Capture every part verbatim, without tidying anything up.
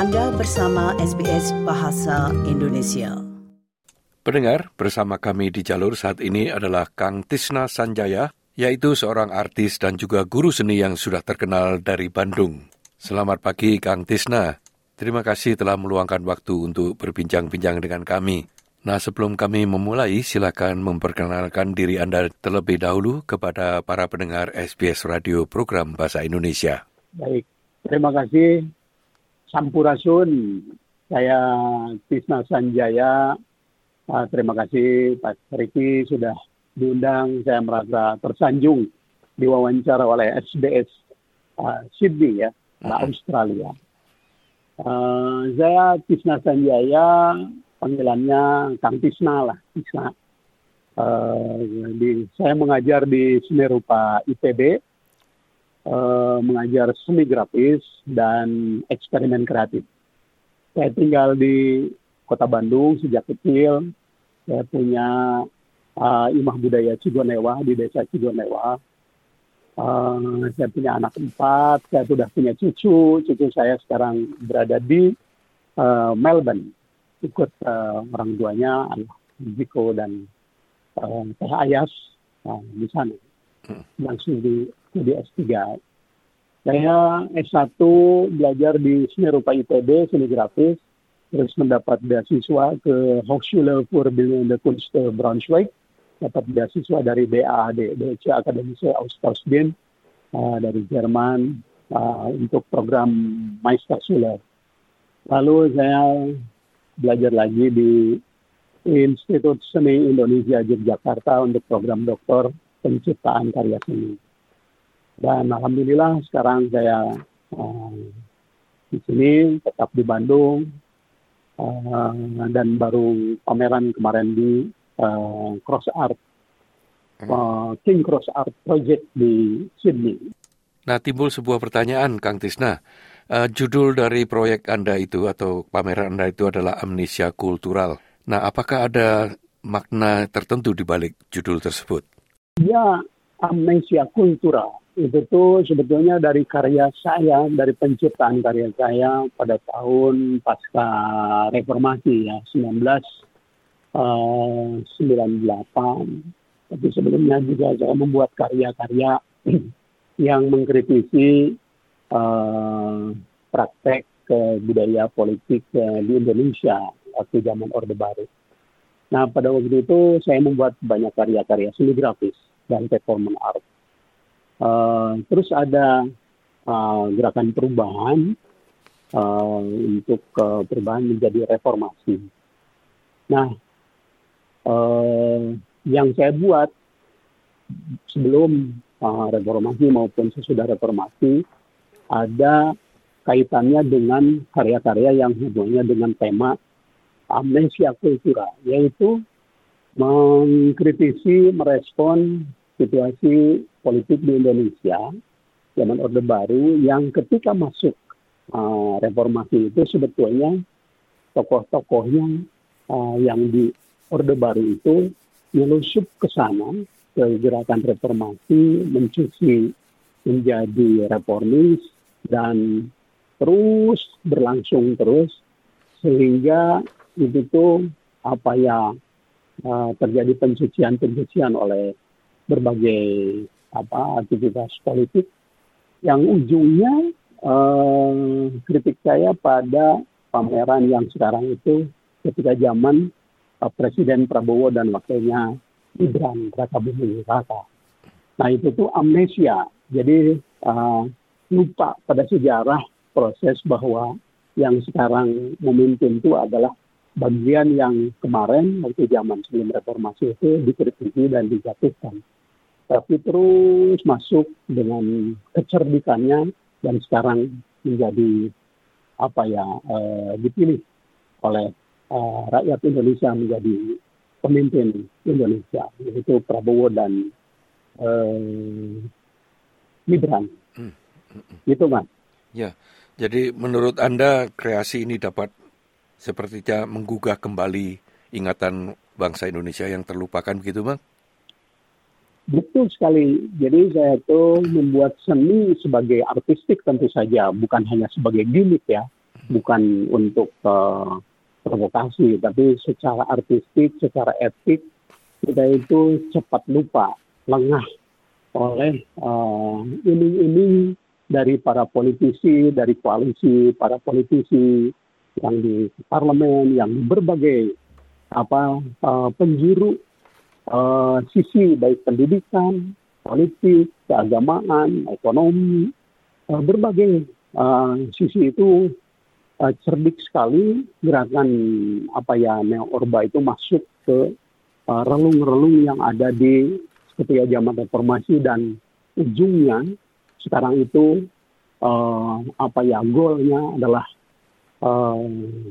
Anda bersama S B S Bahasa Indonesia. Pendengar, bersama kami di jalur saat ini adalah Kang Tisna Sanjaya, yaitu seorang artis dan juga guru seni yang sudah terkenal dari Bandung. Selamat pagi, Kang Tisna. Terima kasih telah meluangkan waktu untuk berbincang-bincang dengan kami. Nah, sebelum kami memulai, silakan memperkenalkan diri Anda terlebih dahulu kepada para pendengar S B S Radio Program Bahasa Indonesia. Baik, terima kasih. Sampurasun, saya Tisna Sanjaya. Uh, terima kasih Pak Riki sudah diundang. Saya merasa tersanjung diwawancara oleh S B S uh, Sydney ya, uh, Australia. Uh, saya Tisna Sanjaya, panggilannya Kang Tisna lah, Tisna. Uh, di, saya mengajar di Seni Rupa I P B. Uh, mengajar seni grafis dan eksperimen kreatif. Saya tinggal di Kota Bandung sejak kecil. Saya punya uh, imah budaya Cigonewa di desa Cigonewa. Uh, saya punya anak empat. Saya sudah punya cucu. Cucu saya sekarang berada di uh, Melbourne. Ikut uh, orang tuanya, Jiko dan uh, Teh Ayas uh, di sana. Langsung di di S tiga. Saya S satu belajar di Seni Rupa I P B, seni grafis, terus mendapat beasiswa ke Hochschule für Bildende Kunst Braunschweig, dapat beasiswa dari B A D, Deutsche Akademische Austauschdienst uh, dari Jerman uh, untuk program Meisterschüler. Lalu saya belajar lagi di Institut Seni Indonesia Yogyakarta untuk program doktor penciptaan karya seni. Dan alhamdulillah sekarang saya uh, di sini, tetap di Bandung, uh, dan baru pameran kemarin di uh, Cross Art, uh, King Cross Art Project di Sydney. Nah, timbul sebuah pertanyaan, Kang Tisna. Uh, judul dari proyek Anda itu atau pameran Anda itu adalah Amnesia Kultural. Nah, apakah ada makna tertentu di balik judul tersebut? Ya, amnesia kultural itu tuh sebetulnya dari karya saya, dari penciptaan karya saya pada tahun pasca reformasi ya, seribu sembilan ratus sembilan puluh delapan. Tapi sebelumnya juga saya membuat karya-karya yang mengkritisi uh, praktek uh, budaya politik uh, di Indonesia waktu zaman Orde Baru. Nah, pada waktu itu saya membuat banyak karya-karya seni grafis dan performance art. Uh, terus ada uh, gerakan perubahan uh, untuk uh, perubahan menjadi reformasi. Nah, uh, yang saya buat sebelum uh, reformasi maupun sesudah reformasi ada kaitannya dengan karya-karya yang hubungannya dengan tema amnesia kultural, yaitu mengkritisi, merespon situasi politik di Indonesia zaman Orde Baru yang ketika masuk uh, reformasi itu sebetulnya tokoh-tokohnya uh, yang di Orde Baru itu melusup ke sana, ke gerakan reformasi, mencuci menjadi reformis dan terus berlangsung terus sehingga itu tuh apa ya uh, terjadi pencucian-pencucian oleh berbagai apa aktivitas politik yang ujungnya eh, kritik saya pada pameran yang sekarang itu ketika zaman eh, Presiden Prabowo dan wakilnya Gibran Rakabuming Raka. Nah itu tuh amnesia, jadi eh, lupa pada sejarah proses bahwa yang sekarang memimpin itu adalah bagian yang kemarin waktu zaman sebelum reformasi itu dikritisi dan dijatuhkan. Tapi terus masuk dengan kecerdikannya dan sekarang menjadi apa ya eh, dipilih oleh eh, rakyat Indonesia menjadi pemimpin Indonesia, yaitu Prabowo dan eh, Gibran. Hmm. Gitu, Mas. Ya, jadi menurut Anda kreasi ini dapat sepertinya menggugah kembali ingatan bangsa Indonesia yang terlupakan begitu, Bang? Betul sekali. Jadi saya itu membuat seni sebagai artistik tentu saja, bukan hanya sebagai gimmick ya. bukan untuk uh, provokasi, tapi secara artistik, secara etik, kita itu cepat lupa, lengah oleh uh, iming-iming dari para politisi, dari koalisi para politisi yang di parlemen, yang di berbagai apa uh, penjuru uh, sisi, baik pendidikan, politik, keagamaan, ekonomi, uh, berbagai uh, sisi itu uh, cerdik sekali gerakan apa ya neo-orba itu masuk ke uh, relung-relung yang ada di ketika zaman reformasi, dan ujungnya sekarang itu uh, apa ya golnya adalah uh,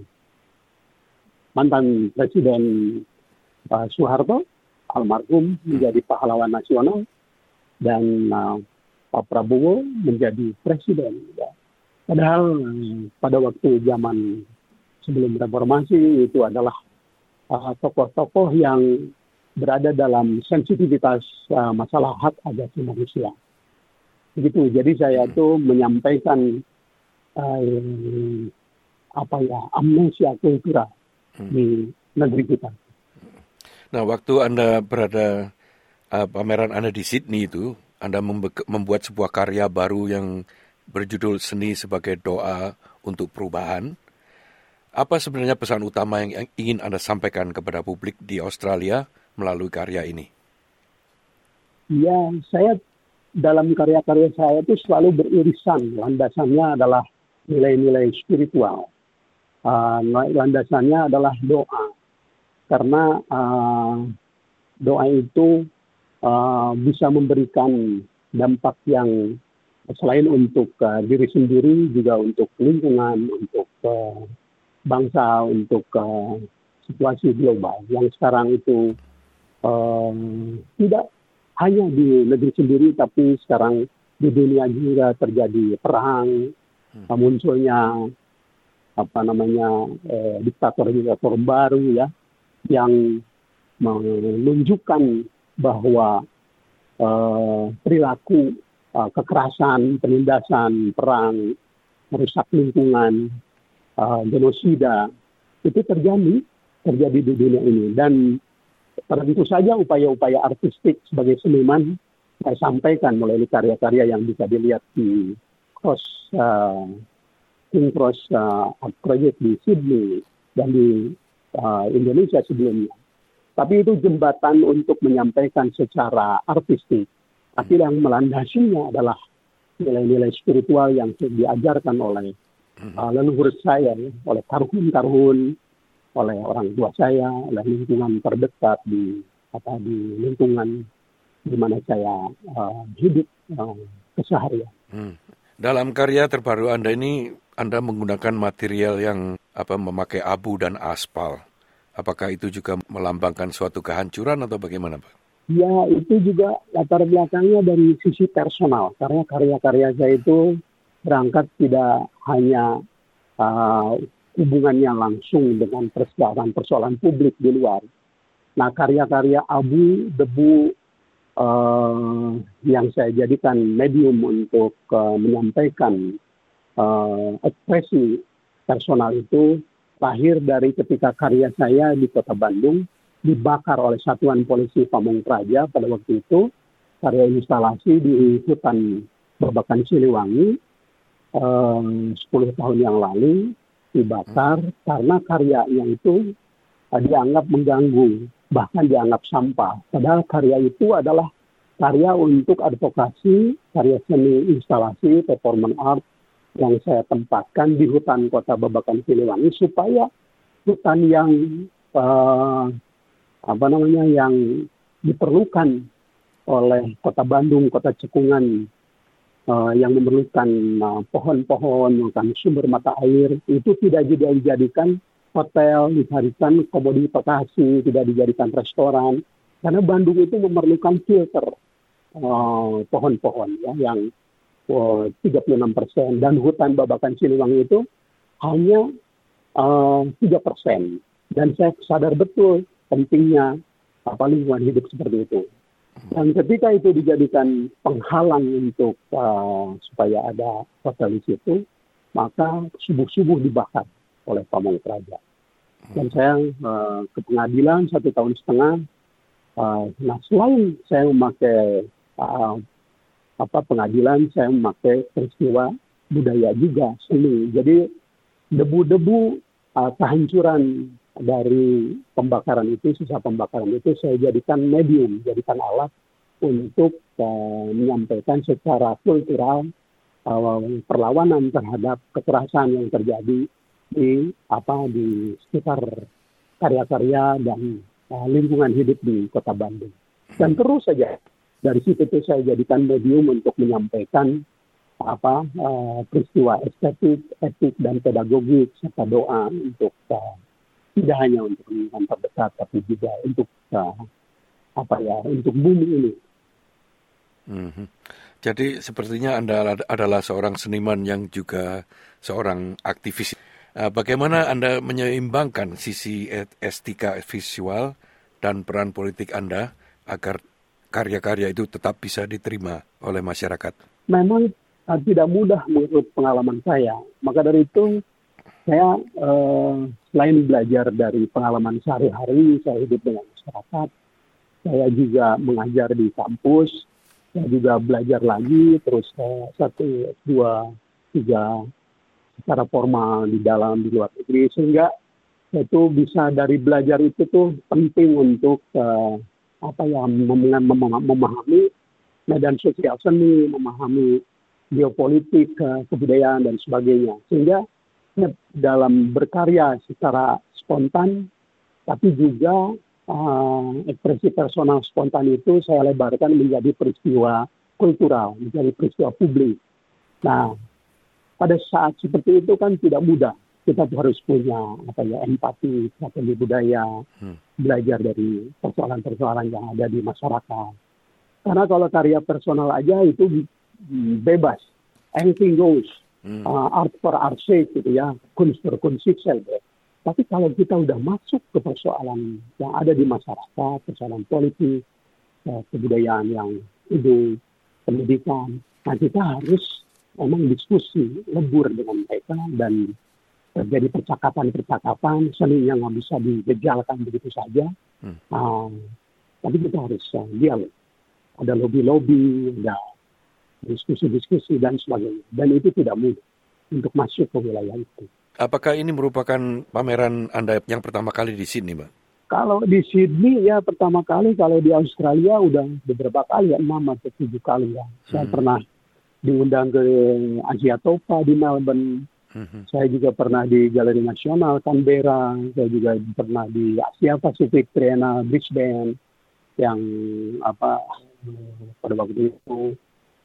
mantan Presiden uh, Soeharto almarhum menjadi pahlawan nasional, dan uh, Pak Prabowo menjadi presiden. Ya. Padahal uh, pada waktu zaman sebelum reformasi itu adalah uh, tokoh-tokoh yang berada dalam sensitivitas uh, masalah hak asasi manusia. Begitu. Jadi saya tuh menyampaikan uh, apa ya amnesia kultural hmm. di negeri kita. Nah, waktu Anda berada uh, pameran Anda di Sydney itu, Anda membe- membuat sebuah karya baru yang berjudul Seni Sebagai Doa untuk Perubahan. Apa sebenarnya pesan utama yang ingin Anda sampaikan kepada publik di Australia melalui karya ini? Ya, saya dalam karya-karya saya itu selalu beririsan. Landasannya adalah nilai-nilai spiritual. Uh, landasannya adalah doa. Karena uh, doa itu uh, bisa memberikan dampak yang selain untuk uh, diri sendiri, juga untuk lingkungan, untuk uh, bangsa, untuk uh, situasi global yang sekarang itu Um, tidak hanya di negeri sendiri, tapi sekarang di dunia juga terjadi perang, hmm. munculnya apa namanya eh, diktator-diktator baru ya, yang menunjukkan bahwa eh, perilaku eh, kekerasan, penindasan, perang, merusak lingkungan, eh, genosida itu terjadi terjadi di dunia ini. Dan tentu saja upaya-upaya artistik sebagai seniman saya sampaikan melalui karya-karya yang bisa dilihat di Cross uh, King Cross uh, Art Project di Sydney dan di uh, Indonesia sebelumnya. Tapi itu jembatan untuk menyampaikan secara artistik. Tapi yang melandasinya adalah nilai-nilai spiritual yang diajarkan oleh uh, leluhur saya, ya, oleh karhun-karhun, oleh orang tua saya, oleh lingkungan terdekat di apa di lingkungan di mana saya uh, hidup uh, keseharian. Hmm. Dalam karya terbaru Anda ini, Anda menggunakan material yang apa memakai abu dan aspal. Apakah itu juga melambangkan suatu kehancuran atau bagaimana, Pak? Ya, itu juga latar belakangnya dari sisi personal. Karena karya-karya saya itu berangkat tidak hanya uh, hubungannya langsung dengan persoalan-persoalan publik di luar. Nah, karya-karya abu, debu uh, yang saya jadikan medium untuk uh, menyampaikan uh, ekspresi personal itu lahir dari ketika karya saya di Kota Bandung dibakar oleh Satuan Polisi Pamong Praja pada waktu itu, karya instalasi di hutan Babakan Siliwangi uh, sepuluh tahun yang lalu dibakar karena karyanya itu uh, dianggap mengganggu, bahkan dianggap sampah. Padahal karya itu adalah karya untuk advokasi, karya seni instalasi, performance art yang saya tempatkan di hutan Kota Babakan Siliwangi supaya hutan yang uh, apa namanya yang diperlukan oleh Kota Bandung, Kota Cekungan, Uh, yang memerlukan uh, pohon-pohon, memerlukan sumber mata air, itu tidak dijadikan hotel, dijadikan komodifikasi, tidak dijadikan restoran, karena Bandung itu memerlukan filter uh, pohon-pohon ya, yang uh, tiga puluh enam persen, dan hutan Babakan Siliwangi itu hanya uh, tiga persen. Dan saya sadar betul pentingnya apa lingkungan hidup seperti itu. Dan ketika itu dijadikan penghalang untuk uh, supaya ada hotel di situ, maka subuh-subuh dibakar oleh pamong praja. Dan saya uh, ke pengadilan satu tahun setengah. Uh, nah, selain saya memakai uh, apa pengadilan, saya memakai peristiwa budaya juga, seni. Jadi debu-debu uh, kehancuran dari pembakaran itu, sisa pembakaran itu saya jadikan medium, jadikan alat untuk uh, menyampaikan secara kultural uh, perlawanan terhadap kekerasan yang terjadi di apa di sekitar karya-karya dan uh, lingkungan hidup di Kota Bandung. Dan terus saja dari situ itu saya jadikan medium untuk menyampaikan apa uh, peristiwa estetik, etik dan pedagogik serta doa untuk uh, tidak hanya untuk lingkungan terdekat tapi juga untuk uh, apa ya untuk bumi ini. Mm-hmm. Jadi sepertinya Anda adalah seorang seniman yang juga seorang aktivis. Uh, bagaimana Anda menyeimbangkan sisi estetika visual dan peran politik Anda agar karya-karya itu tetap bisa diterima oleh masyarakat? Memang uh, tidak mudah menurut pengalaman saya. Maka dari itu saya uh, selain belajar dari pengalaman sehari-hari, saya hidup dengan masyarakat, saya juga mengajar di kampus, saya juga belajar lagi, terus uh, satu, dua, tiga secara formal di dalam, di luar negeri, sehingga itu bisa dari belajar itu tuh penting untuk uh, apa ya mem- mem- memahami medan sosial seni, memahami geopolitik, uh, kebudayaan dan sebagainya, sehingga ya, dalam berkarya secara spontan, tapi juga uh, ekspresi personal spontan itu saya lebarkan menjadi peristiwa kultural, menjadi peristiwa publik. Nah, pada saat seperti itu kan tidak mudah. Kita harus punya apa ya empati, strategi budaya, hmm. belajar dari persoalan-persoalan yang ada di masyarakat. Karena kalau karya personal aja itu bebas, anything goes, hmm. uh, art for art sake gitu ya, kunst for kunst itself. Ya. Tapi kalau kita udah masuk ke persoalan yang ada di masyarakat, persoalan politik, uh, kebudayaan yang hidup, pendidikan, nah kita harus memang diskusi lebur dengan mereka dan terjadi percakapan-percakapan, seni yang nggak bisa digejalkan begitu saja. Hmm. Uh, tapi kita harus uh, dialog. Ada lobby-lobby, ada diskusi-diskusi dan sebagainya. Dan itu tidak mudah untuk masuk ke wilayah itu. Apakah ini merupakan pameran Anda yang pertama kali di Sydney, Mbak? Kalau di Sydney ya pertama kali, kalau di Australia udah beberapa kali, ya enam atau tujuh kali ya. Saya hmm. pernah diundang ke Asia Topa di Melbourne. Mm-hmm. Saya juga pernah di Galeri Nasional Canberra. Saya juga pernah di Asia Pacific Triennale Brisbane yang apa pada waktu itu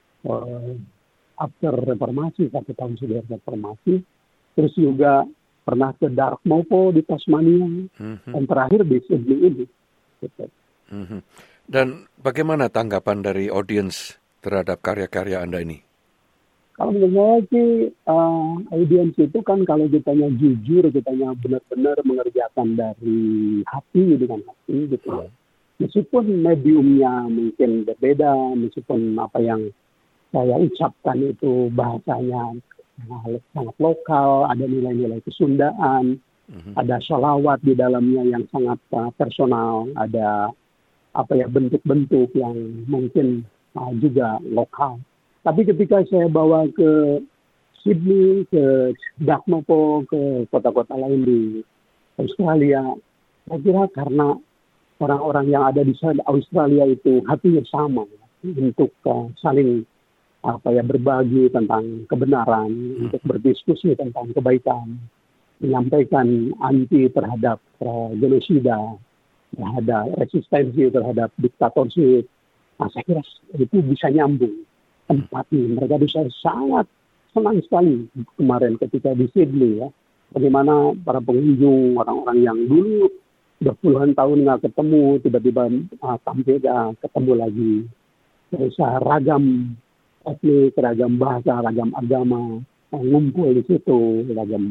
uh, after reformasi, satu tahun sudah reformasi. Terus juga pernah ke Dartmouth di Tasmania, mm-hmm. dan terakhir di Sydney ini. Gitu. Mm-hmm. Dan bagaimana tanggapan dari audiens terhadap karya-karya Anda ini? Kalau menurut saya sih, uh, audiens itu kan kalau kitanya jujur, kitanya benar-benar mengerjakan dari hati dengan hati gitu. Hmm. Meskipun mediumnya mungkin berbeda, meskipun apa yang saya ucapkan itu bahasanya sangat lokal, ada nilai-nilai kesundaan, hmm. ada sholawat di dalamnya yang sangat uh, personal, ada apa ya bentuk-bentuk yang mungkin uh, juga lokal. Tapi ketika saya bawa ke Sydney, ke Dartmouth, ke kota-kota lain di Australia, saya kira karena orang-orang yang ada di Australia itu hatinya sama ya, untuk uh, saling apa ya berbagi tentang kebenaran, hmm. untuk berdiskusi tentang kebaikan, menyampaikan anti terhadap uh, genosida, terhadap resistensi terhadap diktatorship. Nah, saya kira itu bisa nyambung. Empati. Mereka bisa sangat senang sekali kemarin ketika di Sydney ya. Bagaimana para pengunjung, orang-orang yang dulu udah puluhan tahun nggak ketemu, tiba-tiba uh, tampil uh, ketemu lagi. Terus uh, ragam etnik, ragam bahasa, ragam agama, uh, ngumpul di situ, ragam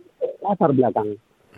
latar belakang.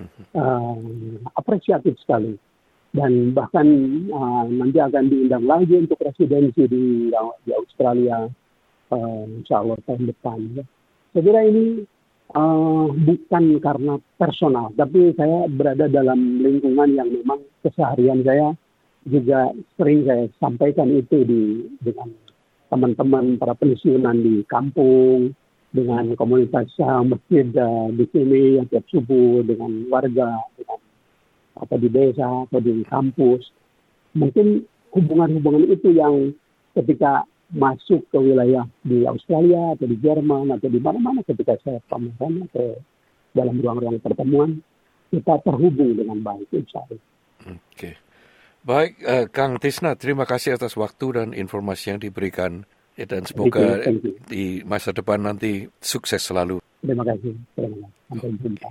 Uh, apresiatif sekali. Dan bahkan uh, nanti akan diundang lagi untuk residensi di, di Australia, uh, insya Allah tahun depan. Ya. Saya kira ini Uh, bukan karena personal, tapi saya berada dalam lingkungan yang memang keseharian saya juga sering saya sampaikan itu di dengan teman-teman para pensiunan di kampung, dengan komunitas uh, masjid uh, di sini yang tiap subuh, dengan warga, dengan atau di desa atau di kampus. Mungkin hubungan-hubungan itu yang ketika masuk ke wilayah di Australia atau di Jerman atau di mana-mana ketika saya pameran ke dalam ruang-ruang pertemuan, kita terhubung dengan baik, insya Allah. Oke. Baik, uh, Kang Tisna, terima kasih atas waktu dan informasi yang diberikan. Ya, dan semoga Thank you, thank you. di masa depan nanti sukses selalu. Terima kasih. Terima kasih. Sampai jumpa.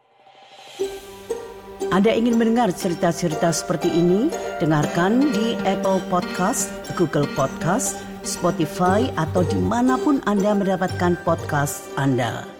Anda ingin mendengar cerita-cerita seperti ini? Dengarkan di Apple Podcast, Google Podcast, Spotify, atau dimanapun Anda mendapatkan podcast Anda.